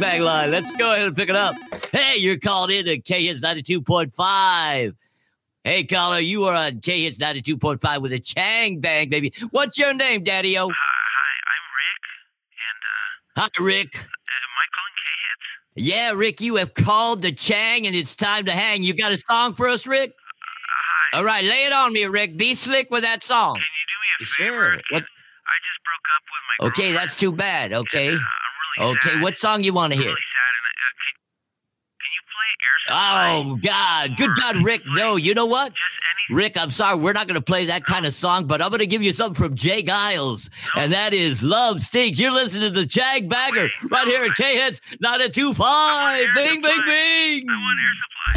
Bang line. Let's go ahead and pick it up. Hey, you're called in to KHits 92.5. Hey, caller, you are on KHits 92.5 with a Chang Bang, baby. What's your name, Daddy-O? Hi, I'm Rick, and, Hi, Rick. am I calling K-Hits? Yeah, Rick, you have called the Chang, and it's time to hang. You got a song for us, Rick? Hi. All right, lay it on me, Rick. Be slick with that song. Can you do me a Sure. favor? What? I just broke up with my Okay, girlfriend. that's too bad. Okay. I'm really Okay, sad. what song you want to I'm hear? really sad, and can you play Air Supply? Oh, God. Good God, Rick. No, you know what? Just any... Rick, I'm sorry. We're not going to play that kind of song, but I'm going to give you something from Jay Giles, and that is Love Stinks. You're listening to the Chang Bagger right here at K-Hits 92.5. Bing, bing, bing. I want Air Supply.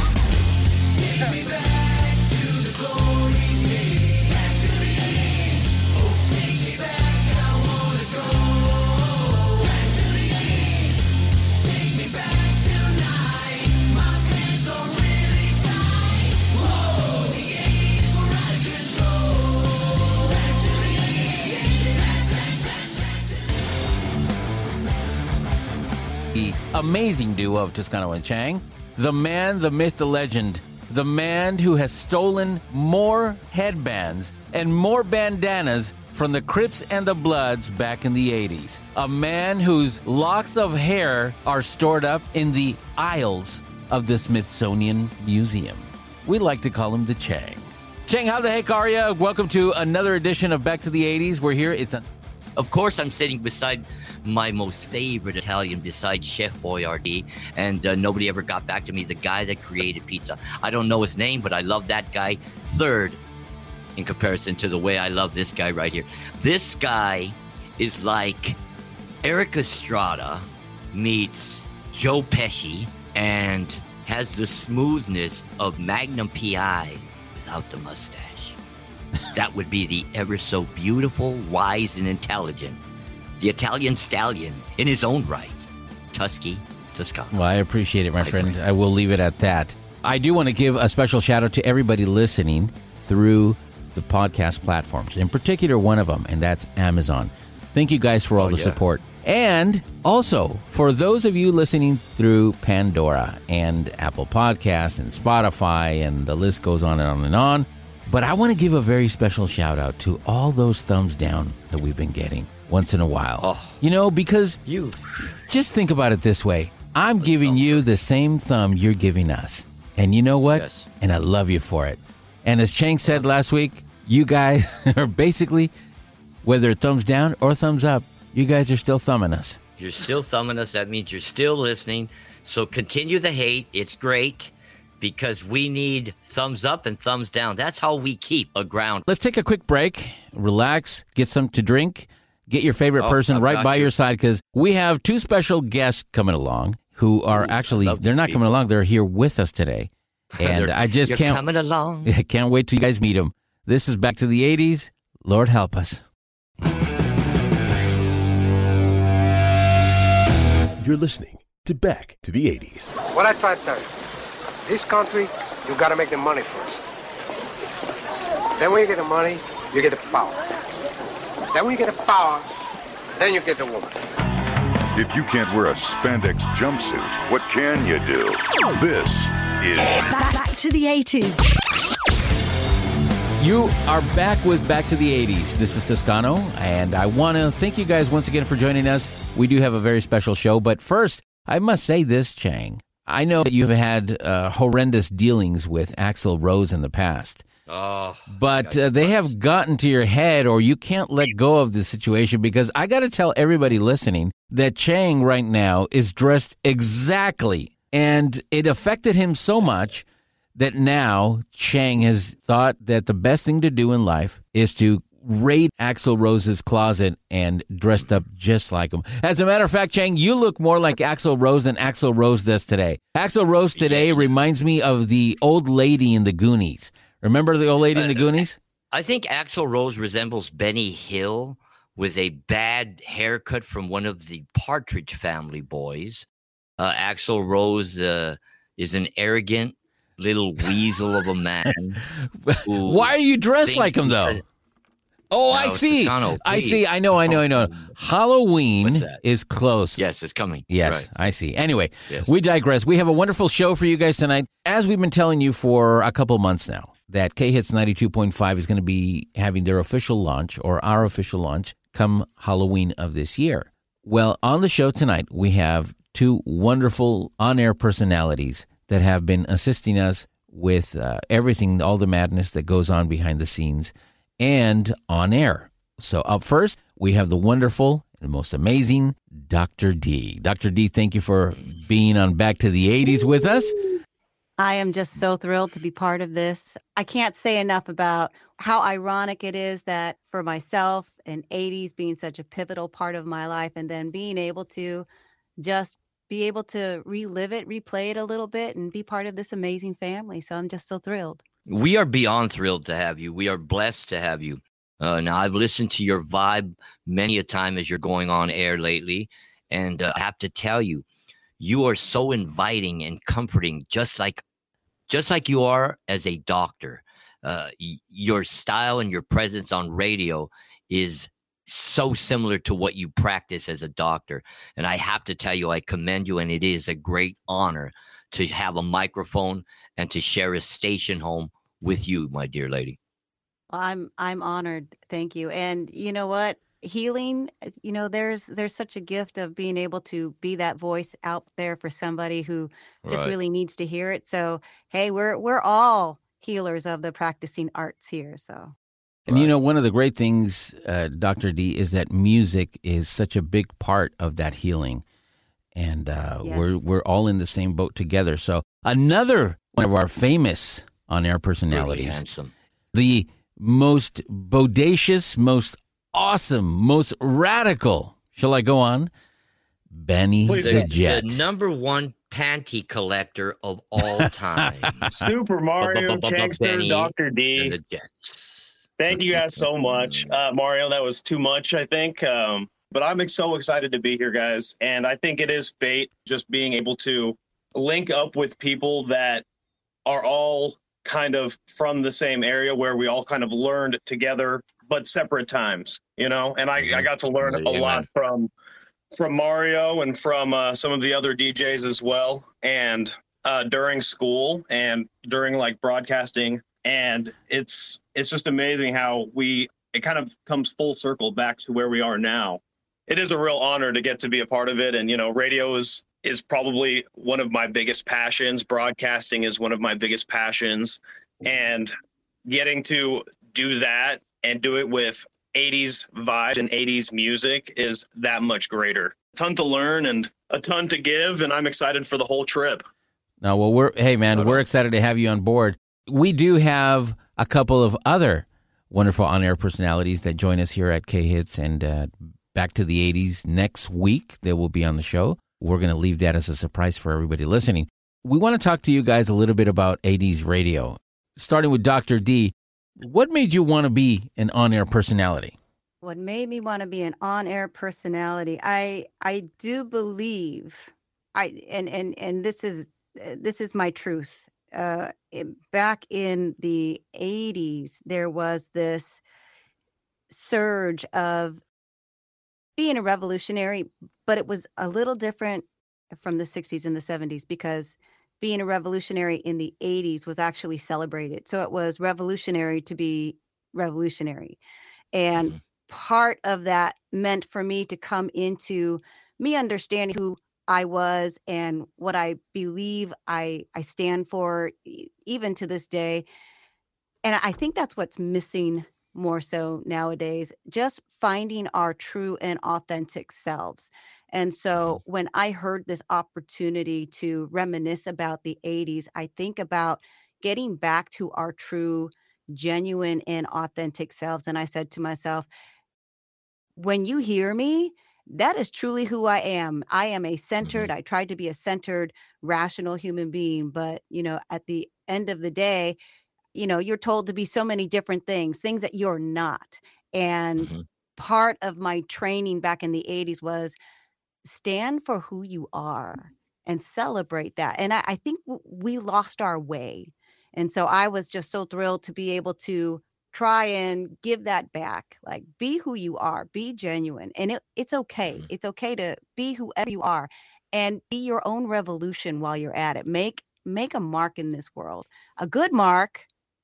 The amazing duo of Toscano and Chang. The man, the myth, the legend. The man who has stolen more headbands and more bandanas from the Crips and the Bloods back in the 80s. A man whose locks of hair are stored up in the aisles of the Smithsonian Museum. We like to call him the Chang. Chang, how the heck are you? Welcome to another edition of Back to the 80s. We're here. Of course, I'm sitting beside my most favorite Italian besides Chef Boyardee, and nobody ever got back to me, the guy that created pizza. I don't know his name, but I love that guy. Third, in comparison to the way I love this guy right here. This guy is like Eric Estrada meets Joe Pesci and has the smoothness of Magnum P.I. without the mustache. That would be the ever so beautiful, wise, and intelligent, the Italian stallion in his own right, Toscano. Well, I appreciate it, my friend. I will leave it at that. I do want to give a special shout out to everybody listening through the podcast platforms, in particular one of them, and that's Amazon. Thank you guys for all the support. And also, for those of you listening through Pandora and Apple Podcasts and Spotify, and the list goes on and on and on. But I want to give a very special shout out to all those thumbs down that we've been getting once in a while. Oh. You know, because just think about it this way. I'm giving you the same thumb you're giving us. And you know what? Yes. And I love you for it. And as Chang said last week, you guys are basically, whether thumbs down or thumbs up, you guys are still thumbing us. You're still thumbing us. That means you're still listening. So continue the hate. It's great. Because we need thumbs up and thumbs down. That's how we keep a ground. Let's take a quick break, relax, get something to drink, get your favorite person right by your side, because we have two special guests coming along who are they're not coming along, they're here with us today. And I just can't wait till you guys meet them. This is Back to the 80s. Lord help us. You're listening to Back to the 80s. What I try to tell you. This country, you gotta make the money first. Then when you get the money, you get the power. Then when you get the power, then you get the woman. If you can't wear a spandex jumpsuit, what can you do? This is Back to the 80s. You are back with Back to the 80s. This is Toscano, and I want to thank you guys once again for joining us. We do have a very special show, but first, I must say this, Chang. I know that you've had horrendous dealings with Axl Rose in the past. But they have gotten to your head, or you can't let go of the situation, because I got to tell everybody listening that Chang right now is dressed exactly, and it affected him so much that now Chang has thought that the best thing to do in life is to raid Axl Rose's closet and dressed up just like him. As a matter of fact, Chang, you look more like Axl Rose than Axl Rose does today. Axl Rose today reminds me of the old lady in the Goonies. Remember the old lady in the Goonies? I think Axl Rose resembles Benny Hill with a bad haircut from one of the Partridge Family boys. Axl Rose is an arrogant little weasel of a man. Why are you dressed like him, though? Oh, Now, I see. Toscano, I please. see. I know. Halloween What's that? is close. Yes, it's coming. Yes, Right. I see. Anyway, Yes. we digress. We have a wonderful show for you guys tonight. As we've been telling you for a couple months now, that K-Hits 92.5 is going to be having their official launch, or our official launch, come Halloween of this year. Well, on the show tonight, we have two wonderful on-air personalities that have been assisting us with everything, all the madness that goes on behind the scenes and on air. So up first, we have the wonderful and most amazing Dr. D. Dr. D, thank you for being on Back to the 80s with us. I am just so thrilled to be part of this. I can't say enough about how ironic it is that for myself and 80s being such a pivotal part of my life, and then being able to just be able to relive it, replay it a little bit, and be part of this amazing family. So I'm just so thrilled. We are beyond thrilled to have you. We are blessed to have you. Now, I've listened to your vibe many a time as you're going on air lately, and I have to tell you, you are so inviting and comforting, just like you are as a doctor. Your style and your presence on radio is so similar to what you practice as a doctor. And I have to tell you, I commend you, and it is a great honor to have a microphone and to share a station home with you, my dear lady. Well, I'm honored. Thank you. And you know what? Healing, there's such a gift of being able to be that voice out there for somebody who just Right. really needs to hear it. So, hey, we're all healers of the practicing arts here. So, And one of the great things, Dr. D, is that music is such a big part of that healing. And Yes. we're all in the same boat together. So another one of our famous on-air Really personalities, handsome. the most bodacious, most awesome, most radical, shall I go on? Benny the Jet. The number one panty collector of all time. Super Mario, Chankster, Benny Dr. and D. the Jets. Thank you guys so much. Mario, that was too much, I think. But I'm so excited to be here, guys. And I think it is fate just being able to link up with people that are all kind of from the same area where we all kind of learned together, but separate times, And I got to learn a Amen. lot from Mario and from some of the other DJs as well. And during school and during like broadcasting. And it's just amazing how it kind of comes full circle back to where we are now. It is a real honor to get to be a part of it. And, radio is probably one of my biggest passions. Broadcasting is one of my biggest passions. And getting to do that and do it with 80s vibes and 80s music is that much greater. A ton to learn and a ton to give. And I'm excited for the whole trip. Now, well, we're excited to have you on board. We do have a couple of other wonderful on-air personalities that join us here at K-Hits and Back to the 80s next week. They will be on the show. We're going to leave that as a surprise for everybody listening. We want to talk to you guys a little bit about 80s radio. Starting with Dr. D, what made you want to be an on-air personality? what made me want to be an on-air personality, I do believe and this is my truth. Back in the 80s, there was this surge of being a revolutionary, but it was a little different from the 60s and the 70s because being a revolutionary in the 80s was actually celebrated. So it was revolutionary to be revolutionary. And part of that meant for me to come into me understanding who I was and what I believe I stand for, even to this day. And I think that's what's missing more so nowadays, just finding our true and authentic selves. And so when I heard this opportunity to reminisce about the 80s, I think about getting back to our true, genuine, and authentic selves. And I said to myself, when you hear me, that is truly who I am. I am a centered, I tried to be a centered, rational human being. But, at the end of the day, you're told to be so many different things that you're not. And part of my training back in the 80s was stand for who you are and celebrate that. And I think we lost our way. And so I was just so thrilled to be able to try and give that back. Like, be who you are, be genuine. And it's okay. It's okay to be whoever you are and be your own revolution while you're at it. Make a mark in this world. A good mark,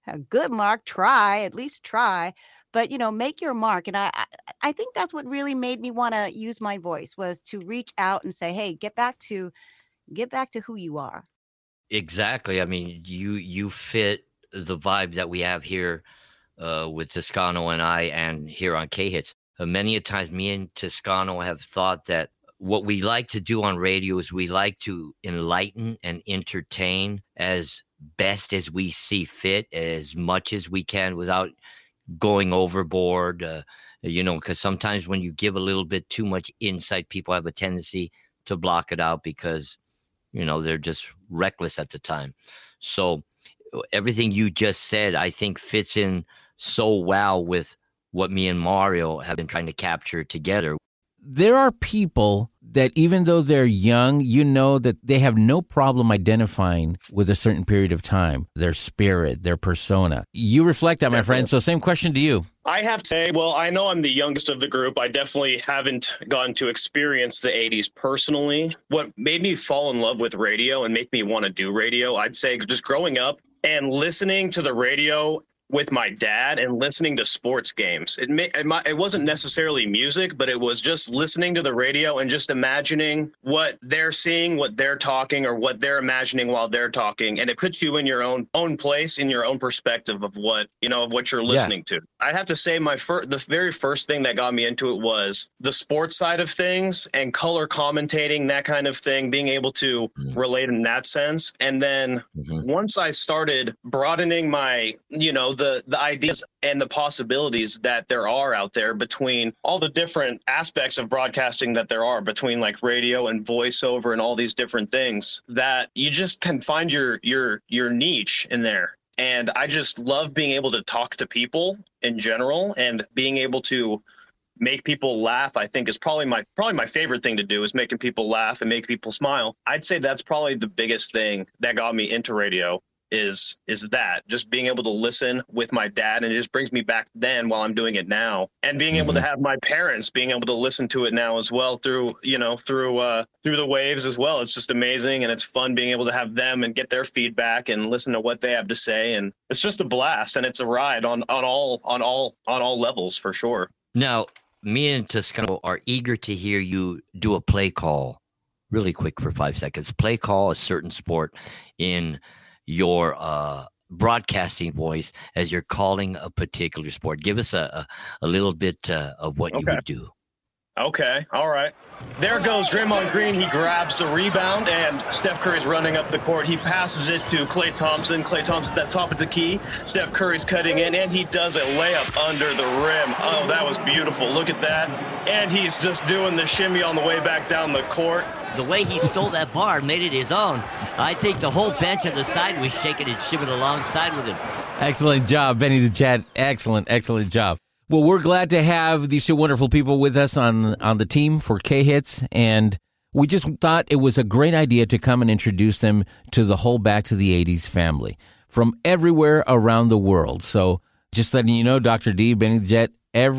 try, at least try. But, make your mark. And I think that's what really made me want to use my voice, was to reach out and say, hey, get back to who you are. Exactly. I mean, you fit the vibe that we have here with Toscano and I, and here on K-Hits. Many a times me and Toscano have thought that what we like to do on radio is we like to enlighten and entertain as best as we see fit, as much as we can, without going overboard, because sometimes when you give a little bit too much insight, people have a tendency to block it out because, they're just reckless at the time. So everything you just said, I think, fits in so well with what me and Mario have been trying to capture together. There are people that, even though they're young, that they have no problem identifying with a certain period of time, their spirit, their persona. You reflect that, my friend. So same question to you. I have to say, well, I know I'm the youngest of the group. I definitely haven't gotten to experience the 80s personally. What made me fall in love with radio and make me want to do radio, I'd say just growing up and listening to the radio with my dad and listening to sports games. It wasn't necessarily music, but it was just listening to the radio and just imagining what they're seeing, what they're talking, or what they're imagining while they're talking. And it puts you in your own place, in your own perspective of what you're listening to. I have to say the very first thing that got me into it was the sports side of things and color commentating, that kind of thing, being able to relate in that sense. And then once I started broadening my, the ideas and the possibilities that there are out there between all the different aspects of broadcasting that there are, between like radio and voiceover and all these different things, that you just can find your niche in there. And I just love being able to talk to people in general, and being able to make people laugh, I think, is probably my favorite thing to do, is making people laugh and make people smile. I'd say that's probably the biggest thing that got me into radio, is that just being able to listen with my dad, and it just brings me back then while I'm doing it now, and being able to have my parents being able to listen to it now as well through the waves as well. It's just amazing, and it's fun being able to have them and get their feedback and listen to what they have to say, and it's just a blast, and it's a ride on all levels for sure. Now, me and Toscano are eager to hear you do a play call really quick for 5 seconds. Play call a certain sport in your broadcasting voice as you're calling a particular sport. Give us a little bit of what you would do. Okay. All right. There goes Draymond Green. He grabs the rebound, and Steph Curry's running up the court. He passes it to Klay Thompson. Klay Thompson at the top of the key. Steph Curry's cutting in, and he does a layup under the rim. Oh, that was beautiful. Look at that. And he's just doing the shimmy on the way back down the court. The way he stole that bar and made it his own. I think the whole bench on the side was shaking and shimming alongside with him. Excellent job, Benny the Chat. Excellent job. Well, we're glad to have these two wonderful people with us on the team for K-Hits, and we just thought it was a great idea to come and introduce them to the whole Back to the 80s family from everywhere around the world. So just letting you know, Dr. D, Benny the Jet,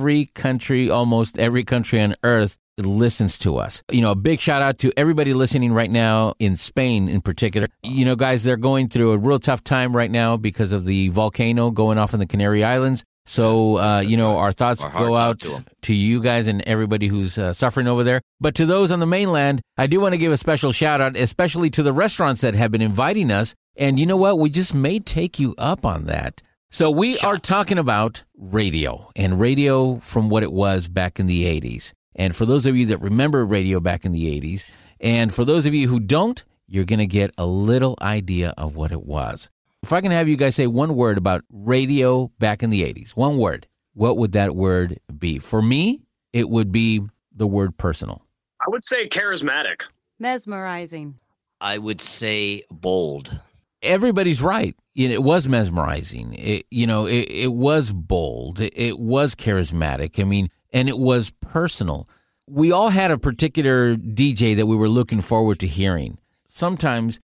almost every country on earth listens to us. A big shout out to everybody listening right now in Spain in particular. Guys, they're going through a real tough time right now because of the volcano going off in the Canary Islands. So, our thoughts go out to you guys and everybody who's suffering over there. But to those on the mainland, I do want to give a special shout out, especially to the restaurants that have been inviting us. And you know what? We just may take you up on that. So we are talking about radio, and radio from what it was back in the 80s. And for those of you that remember radio back in the 80s, and for those of you who don't, you're going to get a little idea of what it was. If I can have you guys say one word about radio back in the 80s, one word, what would that word be? For me, it would be the word personal. I would say charismatic. Mesmerizing. I would say bold. Everybody's right. It was mesmerizing. It was bold. It was charismatic. And it was personal. We all had a particular DJ that we were looking forward to hearing. Sometimes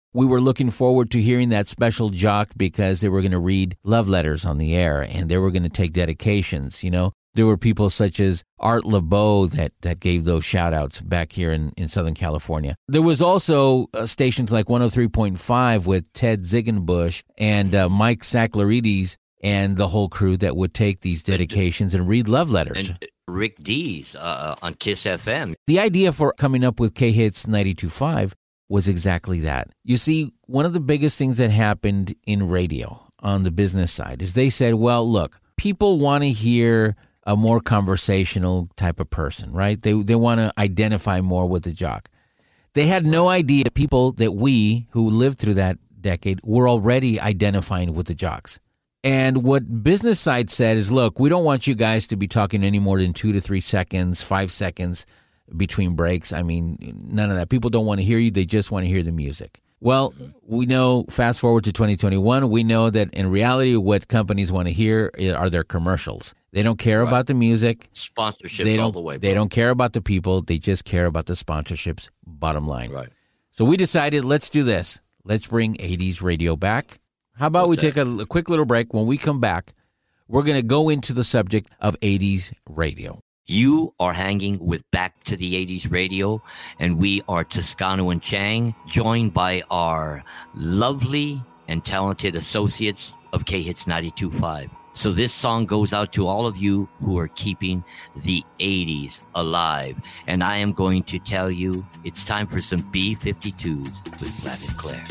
We were looking forward to hearing that special jock because they were going to read love letters on the air and they were going to take dedications. You know, there were people such as Art LeBeau that gave those shout outs back here in Southern California. There was also stations like 103.5 with Ted Ziegenbusch and Mike Saklarides and the whole crew that would take these dedications and read love letters. And Rick Dees on Kiss FM. The idea for coming up with K-Hits 92.5 was exactly that. You see, one of the biggest things that happened in radio on the business side is they said, well, look, people want to hear a more conversational type of person, right? They want to identify more with the jock. They had no idea people that we who lived through that decade were already identifying with the jocks. And what business side said is, look, we don't want you guys to be talking any more than 2 to 3 seconds, 5 seconds between breaks. I mean, none of that. People don't want to hear you. They just want to hear the music. Well, we know, fast forward to 2021, we know that in reality, what companies want to hear are their commercials. They don't care about the music. Sponsorships all the way. They don't care about the people. They just care about the sponsorships, bottom line. Right. So we decided, let's do this. Let's bring 80s radio back. How about we take a quick little break? When we come back, we're going to go into the subject of 80s radio. You are hanging with Back to the 80s Radio, and we are Toscano and Chang, joined by our lovely and talented associates of K-Hits 92.5. So this song goes out to all of you who are keeping the 80s alive. And I am going to tell you, it's time for some B-52s with Vlad and Claire.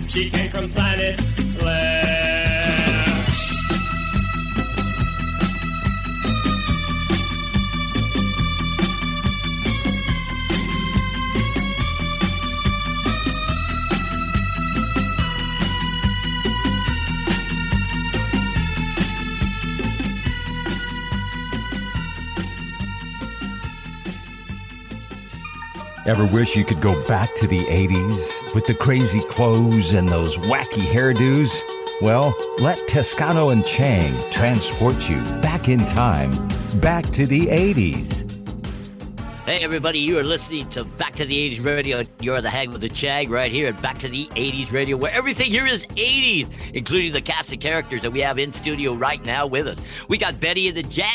She came from planet Flair. Ever wish you could go back to the 80s with the crazy clothes and those wacky hairdos? Well, let Toscano and Chang transport you back in time, back to the 80s. Hey, everybody, you are listening to Back to the 80s Radio. You're the hag with the Chag right here at Back to the 80s Radio, where everything here is 80s, including the cast of characters that we have in studio right now with us. We got Betty and the Jet,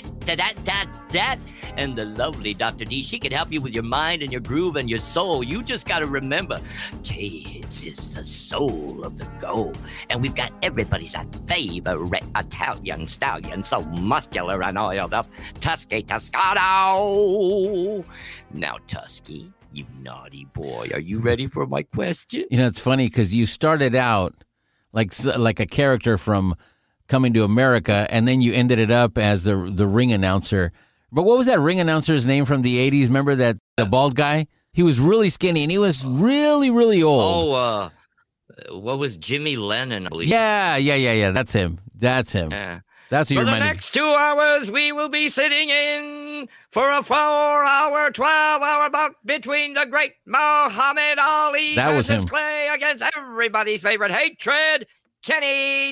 and the lovely Dr. D. She can help you with your mind and your groove and your soul. You just got to remember, J's is the soul of the goal. And we've got everybody's favorite Italian stallion, so muscular and oiled up, Tusky Toscano. Now, Tusky, you naughty boy, are you ready for my question? You know, it's funny because you started out like a character from Coming to America, and then you ended it up as the ring announcer. But what was that ring announcer's name from the 80s? Remember that the bald guy? He was really skinny, and he was really, really old. Oh, what was Jimmy Lennon, I believe? Yeah. That's him. That's who For you're the meant next 2 hours, we will be sitting in for a 4-hour, 12-hour bout between the great Muhammad Ali That was versus him. Clay against everybody's favorite hatred, Kenny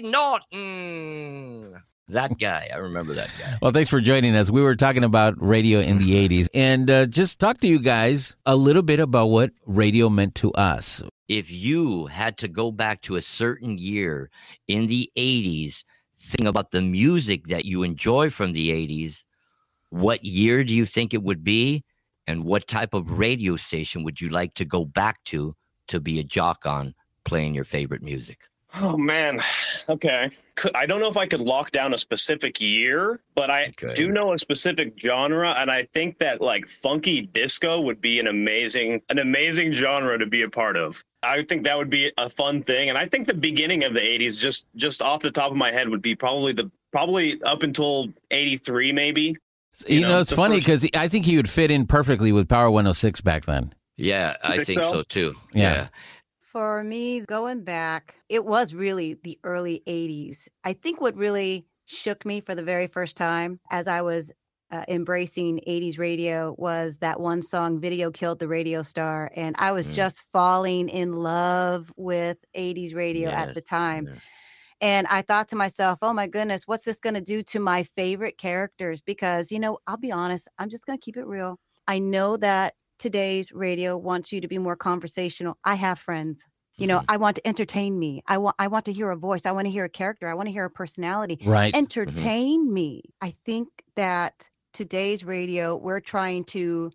Norton. That guy. I remember that guy. Well, thanks for joining us. We were talking about radio in the 80s, and just talk to you guys a little bit about what radio meant to us. If you had to go back to a certain year in the 80s, think about the music that you enjoy from the 80s, what year do you think it would be? And what type of radio station would you like to go back to be a jock on playing your favorite music? Oh, man. Okay. I don't know if I could lock down a specific year, but I do know a specific genre, and I think that like funky disco would be an amazing genre to be a part of. I think that would be a fun thing, and I think the beginning of the 80s, just off the top of my head, would be probably up until 83, maybe. You know, it's funny because I think he would fit in perfectly with Power 106 back then. Yeah, I think so too. Yeah. For me, going back, it was really the early 80s. I think what really shook me for the very first time as I was embracing 80s radio was that one song, Video Killed the Radio Star. And I was just falling in love with 80s radio at the time. Yeah. And I thought to myself, oh my goodness, what's this going to do to my favorite characters? Because, you know, I'll be honest, I'm just going to keep it real. I know that today's radio wants you to be more conversational. I have friends. You know, I want to entertain me. I want to hear a voice. I want to hear a character. I want to hear a personality. Right. Entertain me. I think that today's radio, we're trying to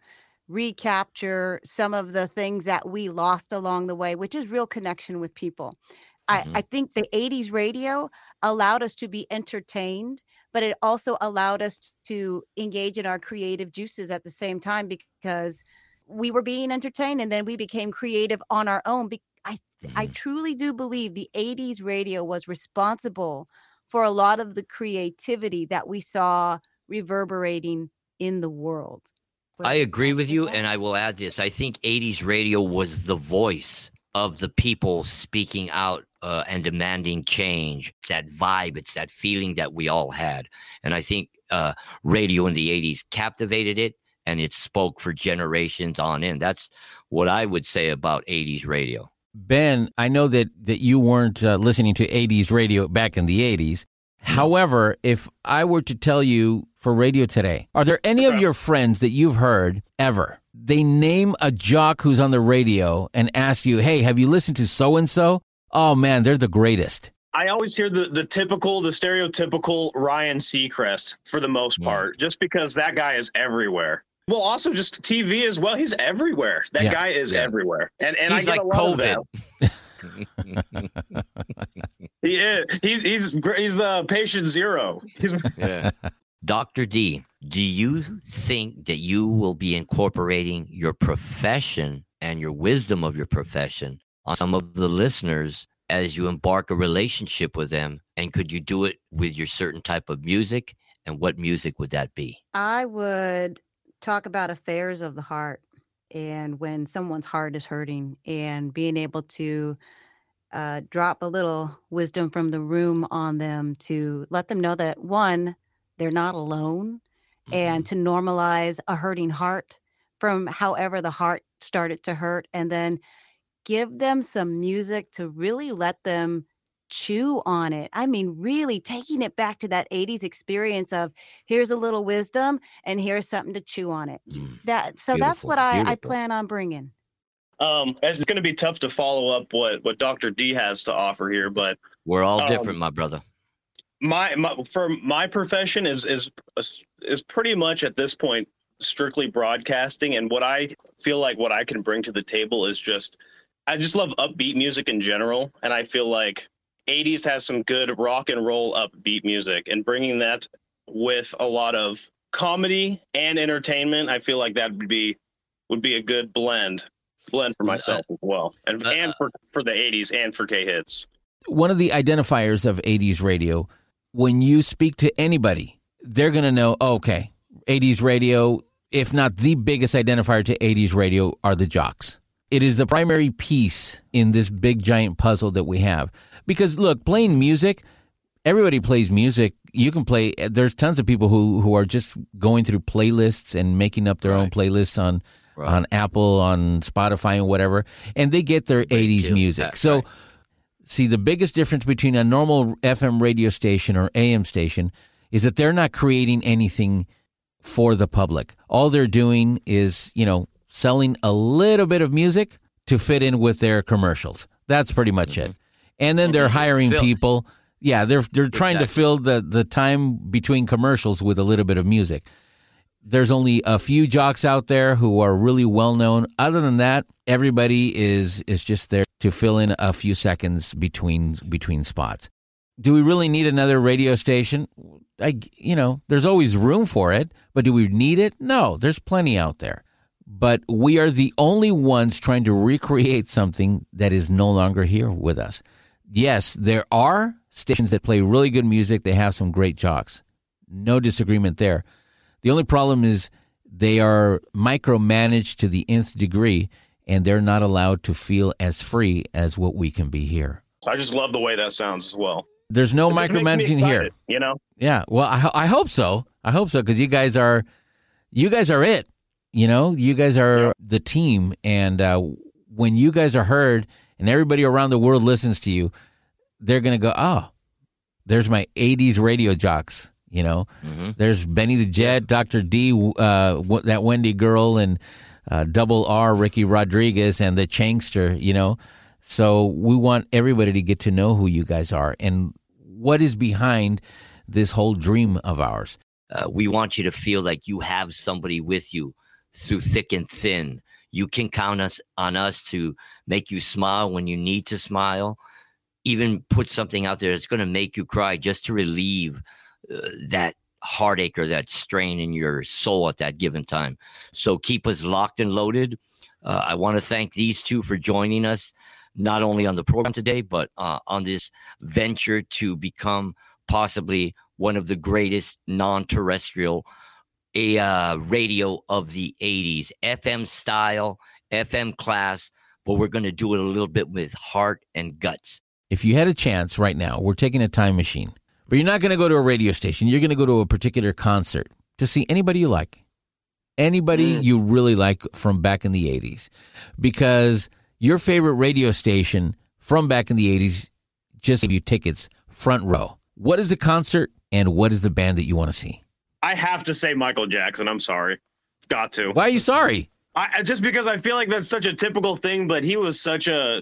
recapture some of the things that we lost along the way, which is real connection with people. I think the 80s radio allowed us to be entertained, but it also allowed us to engage in our creative juices at the same time because we were being entertained and then we became creative on our own. I truly do believe the 80s radio was responsible for a lot of the creativity that we saw reverberating in the world. I agree with you, and I will add this. I think 80s radio was the voice of the people speaking out and demanding change. It's that vibe, it's that feeling that we all had. And I think radio in the 80s captivated it, and it spoke for generations on in. That's what I would say about 80s radio. Ben, I know that you weren't listening to 80s radio back in the 80s. However, if I were to tell you for radio today, are there any of your friends that you've heard ever? They name a jock who's on the radio and ask you, hey, have you listened to so-and-so? Oh, man, they're the greatest. I always hear the stereotypical Ryan Seacrest for the most part, just because that guy is everywhere. Well, also just TV as well. He's everywhere. That guy is everywhere. And he's I get like a lot COVID. of that. He is. He's the patient zero. Yeah. Dr. D, do you think that you will be incorporating your profession and your wisdom of your profession on some of the listeners as you embark a relationship with them? And could you do it with your certain type of music? And what music would that be? I would talk about affairs of the heart, and when someone's heart is hurting, and being able to drop a little wisdom from the room on them to let them know that, one, they're not alone, and to normalize a hurting heart from however the heart started to hurt, and then give them some music to really let them chew on it. I mean, really taking it back to that 80s experience of, here's a little wisdom and here's something to chew on it. That's Beautiful, what I beautiful. plan on bringing. It's going to be tough to follow up what Dr. D has to offer here, but We're all different, my brother. for my profession is pretty much at this point strictly broadcasting, and what I feel like what I can bring to the table is I just love upbeat music in general, and I feel like 80s has some good rock and roll upbeat music, and bringing that with a lot of comedy and entertainment, I feel like that would be a good blend for myself as well, and for the 80s and for K-Hits. One of the identifiers of 80s radio, when you speak to anybody, they're going to know, okay, 80s radio, if not the biggest identifier to 80s radio, are the jocks. It is the primary piece in this big giant puzzle that we have. Because look, playing music, everybody plays music. You can play, there's tons of people who are just going through playlists and making up their own playlists on Apple, on Spotify and whatever, and they get their 80s music. So see, the biggest difference between a normal FM radio station or AM station is that they're not creating anything for the public. All they're doing is, selling a little bit of music to fit in with their commercials. That's pretty much it. And then they're hiring people. Yeah, they're trying to fill the time between commercials with a little bit of music. There's only a few jocks out there who are really well known. Other than that, everybody is just there to fill in a few seconds between spots. Do we really need another radio station? There's always room for it, but do we need it? No, there's plenty out there. But we are the only ones trying to recreate something that is no longer here with us. Yes, there are stations that play really good music. They have some great jocks. No disagreement there. The only problem is they are micromanaged to the nth degree, and they're not allowed to feel as free as what we can be here. I just love the way that sounds as well. There's no It just makes me micromanaging excited, here. Yeah, well, I hope so. I hope so, because you guys are it. You guys are the team, and when you guys are heard and everybody around the world listens to you, they're going to go, oh, there's my 80s radio jocks, There's Benny the Jet, Dr. D, that Wendy girl, and Double R, Ricky Rodriguez, and the Changster, So we want everybody to get to know who you guys are and what is behind this whole dream of ours. We want you to feel like you have somebody with you through thick and thin. You can count on us to make you smile when you need to smile. Even put something out there that's going to make you cry just to relieve that heartache or that strain in your soul at that given time. So keep us locked and loaded. I want to thank these two for joining us, not only on the program today, but on this venture to become possibly one of the greatest non-terrestrial radio of the 80s, FM style, FM class, but we're going to do it a little bit with heart and guts. If you had a chance right now, we're taking a time machine, but you're not going to go to a radio station. You're going to go to a particular concert to see anybody you like, anybody you really like from back in the 80s, because your favorite radio station from back in the 80s just gave you tickets front row. What is the concert and what is the band that you want to see? I have to say Michael Jackson. I'm sorry. Got to. Why are you sorry? Just because I feel like that's such a typical thing, but he was such an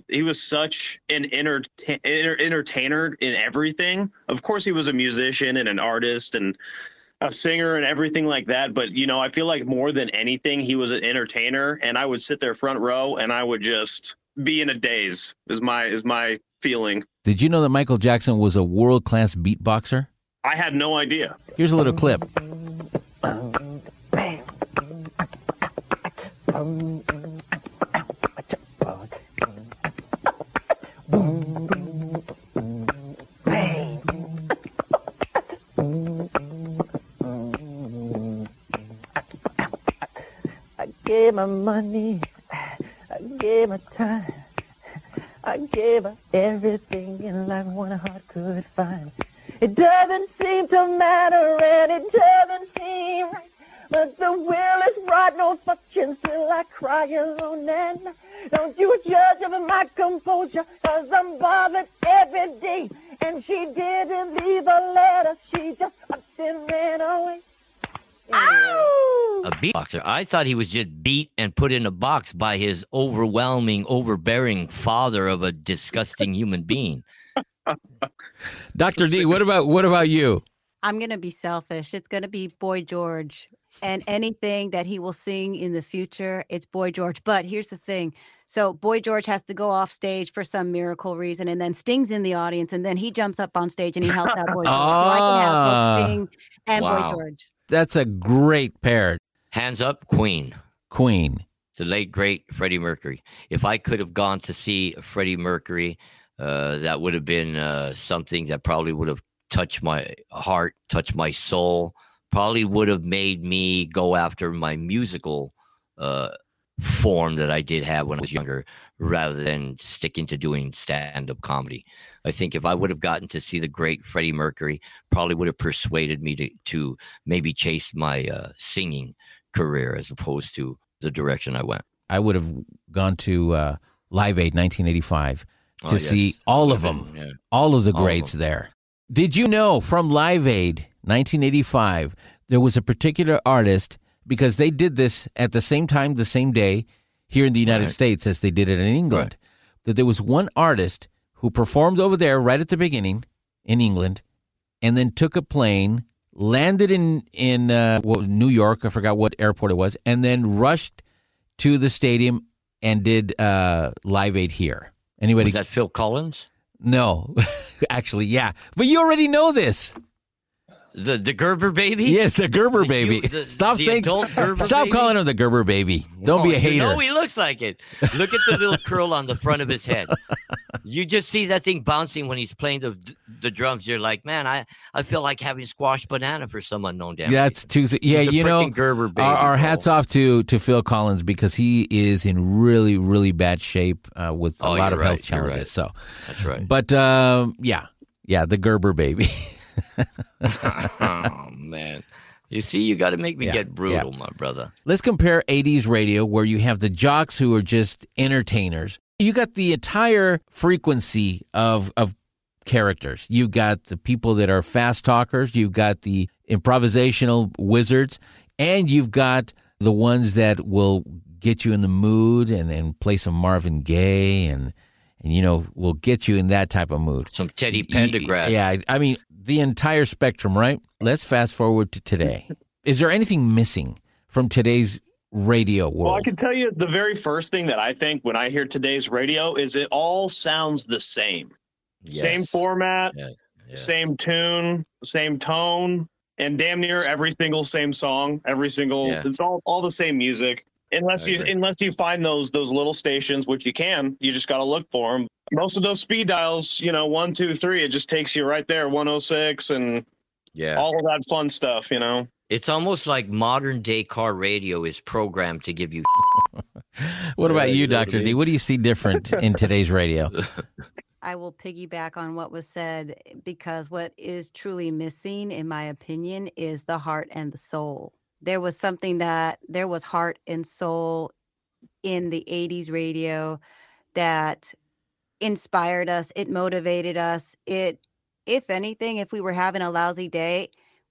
entertainer in everything. Of course, he was a musician and an artist and a singer and everything like that. But, I feel like more than anything, he was an entertainer, and I would sit there front row and I would just be in a daze is my feeling. Did you know that Michael Jackson was a world-class beatboxer? I had no idea. Here's a little clip. gave my money, I gave my time, I gave her everything in life one heart could find. It doesn't seem to matter and it doesn't seem right, but the will is brought no fortune, still I cry alone and don't you judge of my composure, cause I'm bothered every day. And she didn't leave a letter, she just up and ran away. Ow! A beatboxer. I thought he was just beat and put in a box by his overwhelming, overbearing father of a disgusting human being. Dr. D, what about you? I'm going to be selfish. It's going to be Boy George. And anything that he will sing in the future, it's Boy George. But here's the thing. So Boy George has to go off stage for some miracle reason, and then Sting's in the audience, and then he jumps up on stage and he helps out Boy George. So I can have both Sting and Boy George. That's a great pair. Hands up, Queen. The late, great Freddie Mercury. If I could have gone to see Freddie Mercury, that would have been something that probably would have touched my heart, touched my soul, probably would have made me go after my musical form that I did have when I was younger, rather than sticking to doing stand-up comedy. I think if I would have gotten to see the great Freddie Mercury, probably would have persuaded me to maybe chase my singing career as opposed to the direction I went. I would have gone to Live Aid 1985 to see all of them, all of the greats there. Did you know from Live Aid 1985, there was a particular artist, because they did this at the same time, the same day here in the United States as they did it in England, that there was one artist who performed over there right at the beginning in England and then took a plane, landed in New York, I forgot what airport it was, and then rushed to the stadium and did Live Aid here. Anybody? Was that Phil Collins? No, actually, yeah. But you already know this. The Gerber baby? Yes, the Gerber baby. Stop calling him the Gerber baby. Don't be a hater. No, he looks like it. Look at the little curl on the front of his head. You just see that thing bouncing when he's playing the drums. You're like, man, I feel like having squashed banana for some unknown damn. That's too. Yeah, you know, Gerber baby, our hats off to Phil Collins, because he is in really, really bad shape with a lot of health challenges. Right. So that's right. But yeah, the Gerber baby. Oh man, you see, you got to make me get brutal, my brother. Let's compare 80s radio, where you have the jocks who are just entertainers. You got the entire frequency of characters. You've got the people that are fast talkers, you've got the improvisational wizards, and you've got the ones that will get you in the mood and play some Marvin Gaye and you know, will get you in that type of mood. Some Teddy Pendergrass. Yeah, I mean, the entire spectrum, right? Let's fast forward to today. Is there anything missing from today's radio world? Well, I can tell you the very first thing that I think when I hear today's radio is it all sounds the same. Yes. Same format, same tune, same tone, and damn near every single same song, it's all the same music. Unless you find those little stations, which you can, you just got to look for them. Most of those speed dials, 1, 2, 3, it just takes you right there, 106 and all of that fun stuff, It's almost like modern day car radio is programmed to give you. What about you, Dr. D? What do you see different in today's radio? I will piggyback on what was said, because what is truly missing, in my opinion, is the heart and the soul. There was heart and soul in the 80s radio that inspired us. It motivated us. If anything, if we were having a lousy day,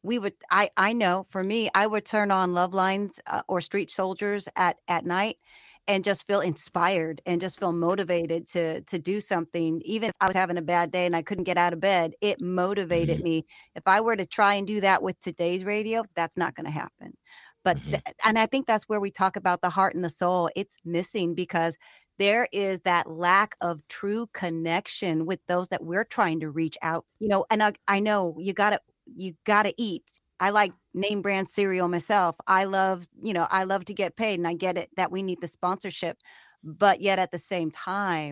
I know for me, I would turn on Love Lines or Street Soldiers at night and just feel inspired and just feel motivated to do something. Even if I was having a bad day and I couldn't get out of bed, it motivated me. If I were to try and do that with today's radio, that's not going to happen. But and I think that's where we talk about the heart and the soul. It's missing because there is that lack of true connection with those that we're trying to reach out. And I know you gotta eat. I like name brand cereal myself. I love to get paid, and I get it that we need the sponsorship, but yet at the same time,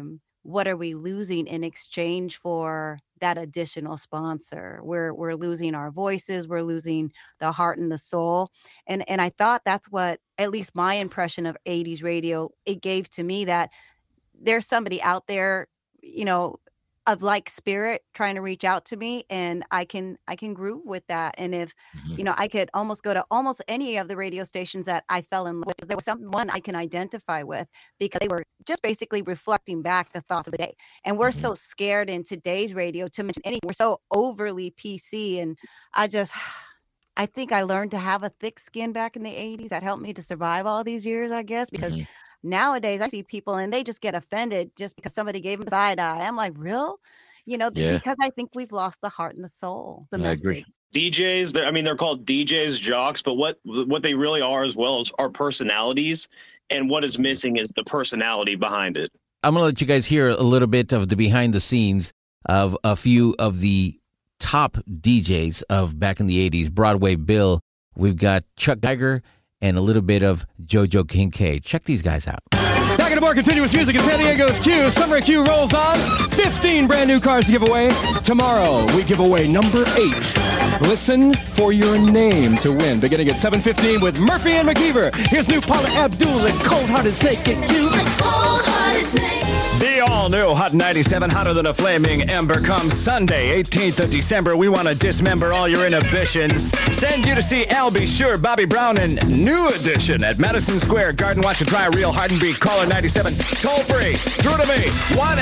what are we losing in exchange for that additional sponsor? We're losing our voices, we're losing the heart and the soul. And I thought that's what, at least my impression of 80s radio, it gave to me, that there's somebody out there, you know, of like spirit trying to reach out to me, and I can groove with that. And if you know, I could almost go to almost any of the radio stations that I fell in love with, there was someone I can identify with, because they were just basically reflecting back the thoughts of the day. And we're so scared in today's radio to mention anything. We're so overly PC, and I think I learned to have a thick skin back in the 80s. That helped me to survive all these years, I guess, because nowadays I see people and they just get offended just because somebody gave them a side eye. I'm like, real? You know, because I think we've lost the heart and the soul, the message. Agree. DJs, they're called DJs, jocks, but what they really are as well are personalities. And what is missing is the personality behind it. I'm going to let you guys hear a little bit of the behind the scenes of a few of the top DJs of back in the 80s. Broadway Bill, we've got Chuck Geiger, and a little bit of JoJo Kincaid. Check these guys out. Back into more continuous music in San Diego's Q. Summer Q rolls on. 15 brand new cars to give away. Tomorrow, we give away number 8. Listen for your name to win. Beginning at 7:15 with Murphy and McKeever. Here's new Paula Abdul and Cold Hearted Snake at Q. Cold Hearted Snake. The all-new Hot 97, hotter than a flaming ember, comes Sunday, 18th of December. We want to dismember all your inhibitions. Send you to see Al B. Sure, Bobby Brown, and New Edition at Madison Square Garden. Watch and try real hard and beat. Caller 97, toll free. Through to me,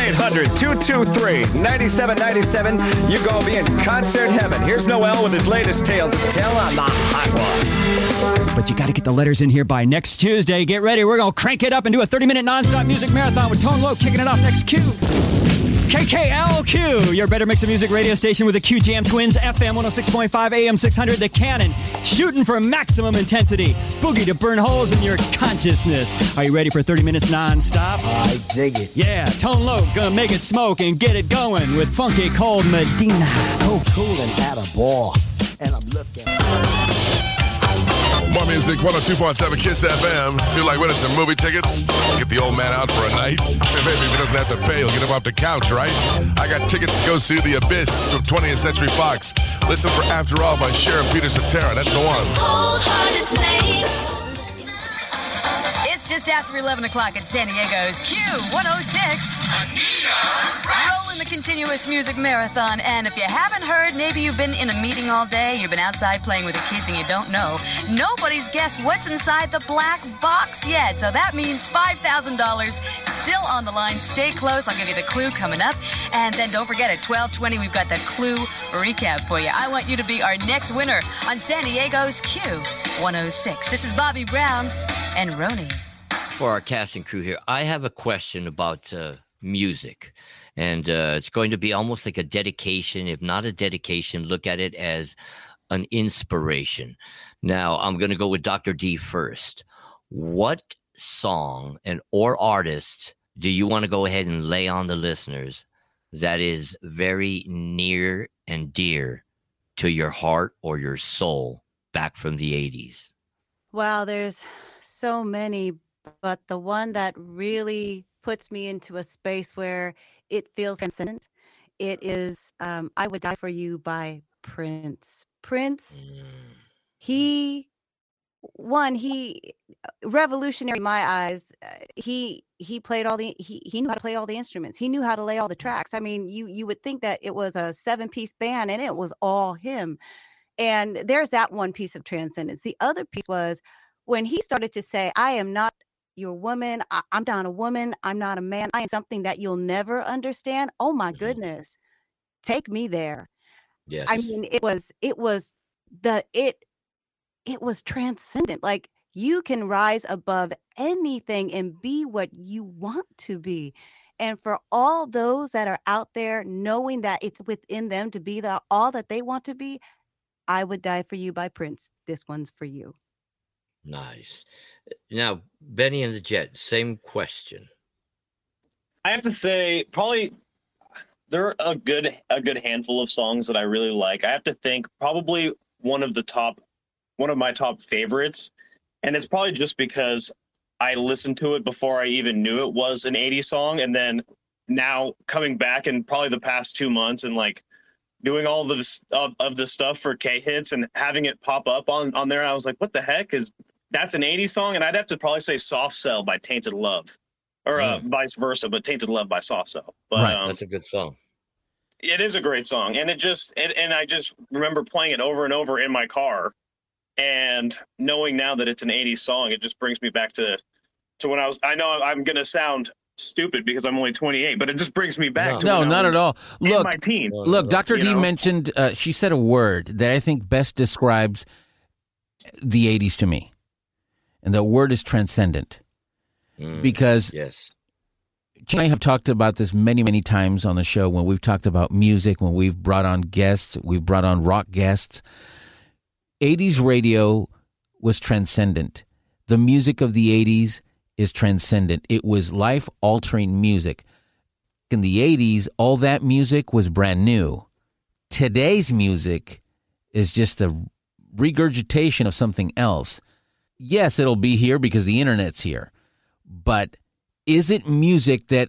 1-800-223-9797. You're going to be in concert heaven. Here's Noel with his latest tale to tell on the Hot One. But you got to get the letters in here by next Tuesday. Get ready. We're going to crank it up and do a 30-minute nonstop music marathon with Tone Loc kicking it off next Q. KKLQ, your better mix of music radio station with the Q Jam Twins, FM 106.5, AM 600, the Cannon, shooting for maximum intensity. Boogie to burn holes in your consciousness. Are you ready for 30 minutes nonstop? I dig it. Yeah, Tone Loc gonna make it smoke and get it going with Funky Cold Medina. Oh, cool and had a ball. And I'm looking. More music, 102.7 KISS FM. If you like winning some movie tickets, get the old man out for a night. And maybe if he doesn't have to pay, he'll get him off the couch, right? I got tickets to go see The Abyss of 20th Century Fox. Listen for After All by Sharon Peter Cetera. That's the one. Cold-hearted snake. It's just after 11 o'clock at San Diego's Q106. Rolling the continuous music marathon, and if you haven't heard, maybe you've been in a meeting all day, you've been outside playing with the kids and you don't know, nobody's guessed what's inside the black box yet, so that means $5,000 still on the line. Stay close, I'll give you the clue coming up, and then don't forget at 12:20 we've got the clue recap for you. I want you to be our next winner on San Diego's Q106. This is Bobby Brown and Roni. For our cast and crew here, I have a question about music. And it's going to be almost like a dedication. If not a dedication, look at it as an inspiration. Now, I'm going to go with Dr. D first. What song or artist do you want to go ahead and lay on the listeners that is very near and dear to your heart or your soul back from the 80s? Well, there's so many, but the one that really puts me into a space where it feels transcendent, it is I Would Die For You by Prince. Prince, he revolutionary in my eyes. He played he knew how to play all the instruments. He knew how to lay all the tracks. I mean, you would think that it was a 7-piece band and it was all him. And there's that one piece of transcendence. The other piece was when he started to say, I am not your woman. I'm not a woman. I'm not a man. I am something that you'll never understand. Oh my goodness. Take me there. Yes. I mean, it was transcendent. Like, you can rise above anything and be what you want to be. And for all those that are out there knowing that it's within them to be all that they want to be, I Would Die For You by Prince. This one's for you. Nice. Now, Benny and the Jet, same question. I have to say, probably there are a good handful of songs that I really like. I have to think probably one of my top favorites, and it's probably just because I listened to it before I even knew it was an 80s song, and then now coming back in probably the past 2 months and like doing all this of the stuff for K-Hits and having it pop up on there, I was like, what the heck is that's an 80s song? And I'd have to probably say Soft Cell by Tainted Love, or vice versa, but Tainted Love by Soft Cell. But, right, that's a good song. It is a great song, and and I just remember playing it over and over in my car, and knowing now that it's an 80s song, it just brings me back to when I know I'm gonna sound stupid because I'm only 28, but it just brings me back to no, when not I was at all. in Look, my teens. Look, Dr. D mentioned, she said a word that I think best describes the 80s to me, and the word is transcendent. Because yes. I have talked about this many, many times on the show when we've talked about music, when we've brought on guests, we've brought on rock guests. 80s radio was transcendent. The music of the 80s is transcendent. It was life-altering music. In the 80s, all that music was brand new. Today's music is just a regurgitation of something else. Yes, it'll be here because the internet's here. But is it music that,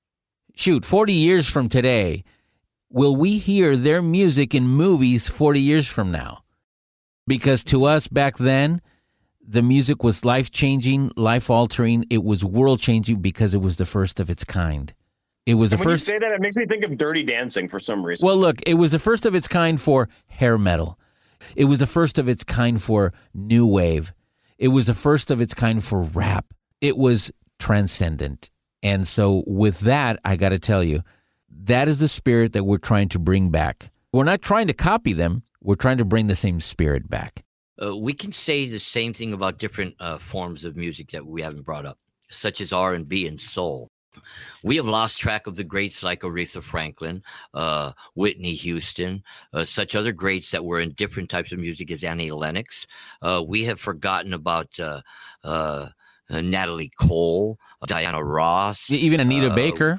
40 years from today, will we hear their music in movies 40 years from now? Because to us back then, the music was life-changing, life-altering. It was world-changing because it was the first of its kind. It was the when first. you say that, it makes me think of Dirty Dancing for some reason. Well, look, it was the first of its kind for hair metal. It was the first of its kind for new wave. It was the first of its kind for rap. It was transcendent. And so with that, I got to tell you, that is the spirit that we're trying to bring back. We're not trying to copy them. We're trying to bring the same spirit back. We can say the same thing about different forms of music that we haven't brought up, such as R&B and soul. We have lost track of the greats like Aretha Franklin, Whitney Houston, such other greats that were in different types of music as Annie Lennox. We have forgotten about Natalie Cole, Diana Ross. Even Anita Baker.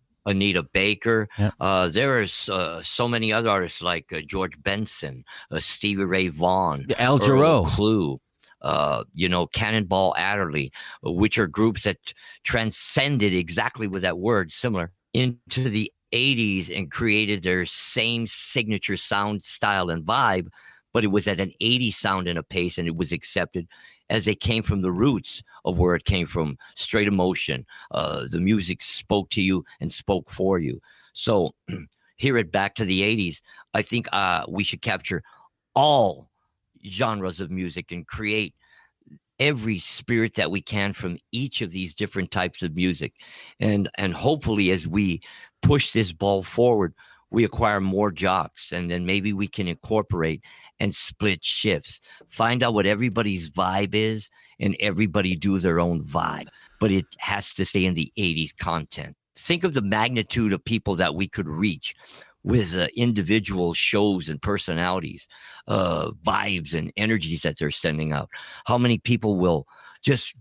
Yeah. There are so many other artists like George Benson, Stevie Ray Vaughan, Al Jarreau, Clue, Cannonball Adderley, which are groups that transcended exactly with that word, similar, into the 80s and created their same signature sound, style, and vibe, but it was at an 80s sound and a pace, and it was accepted as they came from the roots of where it came from, straight emotion. The music spoke to you and spoke for you. So here at Back to the 80s, I think we should capture all genres of music and create every spirit that we can from each of these different types of music. And hopefully as we push this ball forward, we acquire more jocks, and then maybe we can incorporate and split shifts, find out what everybody's vibe is, and everybody do their own vibe. But it has to stay in the 80s content. Think of the magnitude of people that we could reach with individual shows and personalities, vibes and energies that they're sending out. How many people will just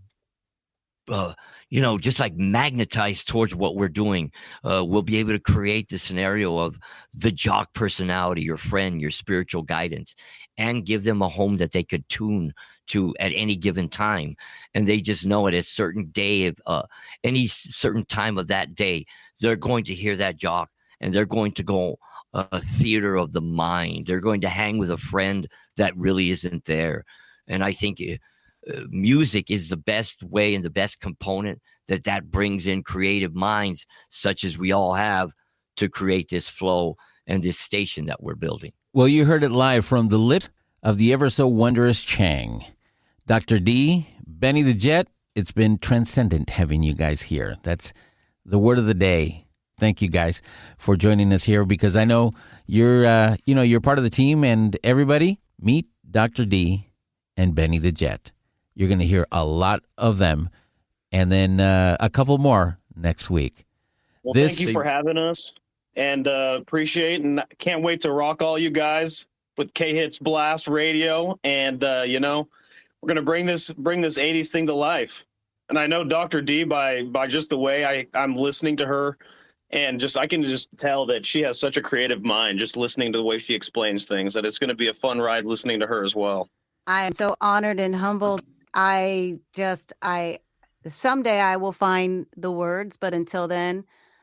just like magnetized towards what we're doing. We'll be able to create the scenario of the jock personality, your friend, your spiritual guidance, and give them a home that they could tune to at any given time. And they just know at a certain day, any certain time of that day, they're going to hear that jock, and they're going to go a theater of the mind. They're going to hang with a friend that really isn't there. And I think music is the best way and the best component that brings in creative minds such as we all have to create this flow and this station that we're building. Well, you heard it live from the lips of the ever so wondrous Chang. Dr. D, Benny the Jet, it's been transcendent having you guys here. That's the word of the day. Thank you guys for joining us here, because I know you're you're part of the team, and everybody meet Dr. D and Benny the Jet. You're going to hear a lot of them, and then a couple more next week. Well, thank you for having us, and appreciate, and can't wait to rock all you guys with K-Hits Blast Radio, and we're going to bring this 80s thing to life. And I know Dr. D by just the way I'm listening to her, and I can just tell that she has such a creative mind just listening to the way she explains things, that it's going to be a fun ride listening to her as well. I am so honored and humbled. Someday I will find the words, but until then,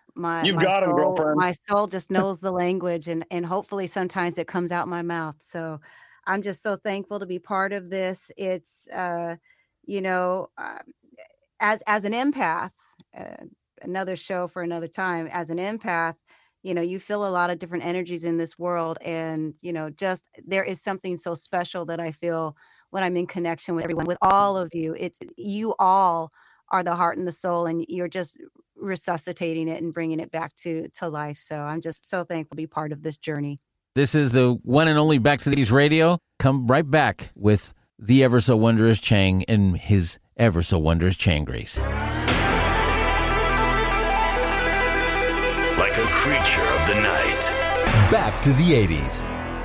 You've my got him, soul, girlfriend. my soul just knows the language, and hopefully sometimes it comes out my mouth. So I'm just so thankful to be part of this. It's you know, as an empath, another show for another time. As an empath, you know, you feel a lot of different energies in this world, and you know, just there is something so special that I feel when I'm in connection with everyone, with all of you. It's you all are the heart and the soul, and you're just resuscitating it and bringing it back to life. So I'm just so thankful to be part of this journey. This is the one and only Back to the 80s Radio. Come right back with the ever so wondrous Chang and his ever so wondrous Changries. Like a creature of the night. Back to the 80s.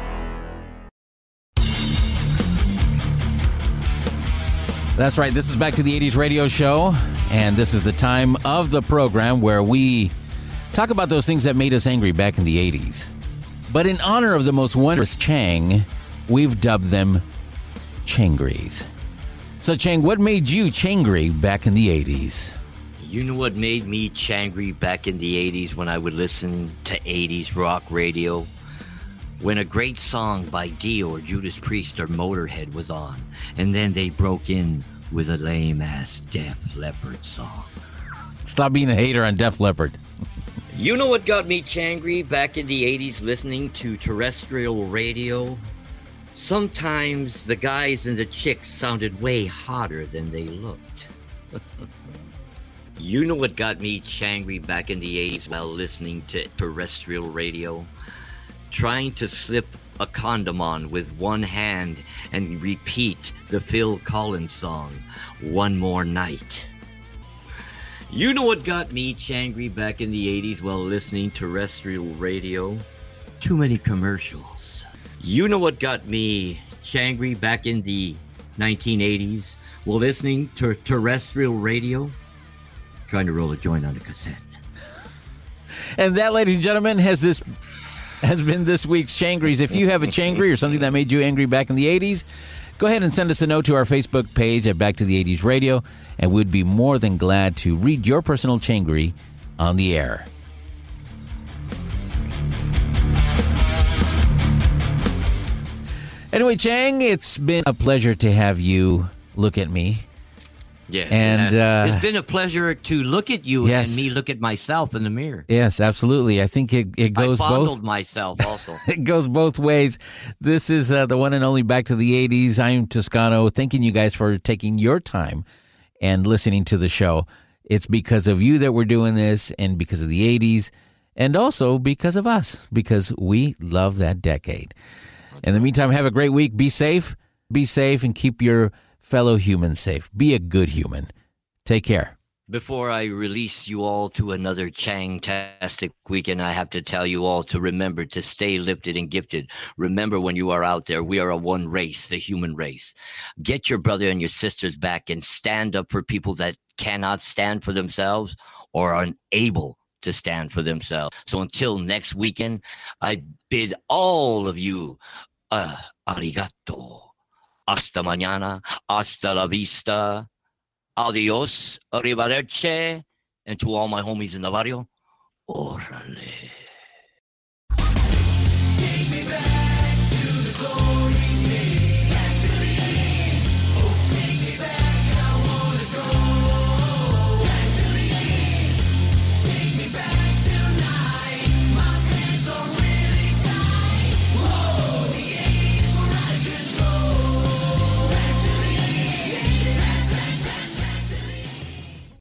That's right. This is Back to the 80s Radio Show, and this is the time of the program where we talk about those things that made us angry back in the 80s. But in honor of the most wondrous Chang, we've dubbed them Changries. So, Chang, what made you Changry back in the 80s? You know what made me Changry back in the 80s when I would listen to 80s rock radio? When a great song by Dio or Judas Priest or Motorhead was on, and then they broke in with a lame-ass Def Leppard song. Stop being a hater on Def Leppard. You know what got me Changry back in the 80s listening to terrestrial radio? Sometimes the guys and the chicks sounded way hotter than they looked. You know what got me Changry back in the 80s while listening to terrestrial radio? Trying to slip a condom on with one hand and repeat the Phil Collins song, One More Night. You know what got me Changry back in the 80s while listening to terrestrial radio? Too many commercials. You know what got me Changry back in the 1980s while listening to terrestrial radio? Trying to roll a joint on a cassette. And that, ladies and gentlemen, has been this week's Changries. If you have a Changry or something that made you angry back in the 80s, go ahead and send us a note to our Facebook page at Back to the 80s Radio, and we'd be more than glad to read your personal Changry on the air. Anyway, Chang, it's been a pleasure to have you look at me. Yes, and it's been a pleasure to look at you and me look at myself in the mirror. Yes, absolutely. I think it goes I fondled both. myself also. It goes both ways. This is the one and only Back to the 80s. I'm Toscano. Thanking you guys for taking your time and listening to the show. It's because of you that we're doing this, and because of the 80s, and also because of us, because we love that decade. In the meantime, have a great week. Be safe, and keep your fellow humans safe. Be a good human. Take care. Before I release you all to another Chang-tastic weekend, I have to tell you all to remember to stay lifted and gifted. Remember, when you are out there, we are a one race, the human race. Get your brother and your sisters back and stand up for people that cannot stand for themselves or are unable to stand for themselves. So until next weekend, I bid all of you arigato. Hasta mañana, hasta la vista, adios, arrivederci, and to all my homies in the barrio, orale.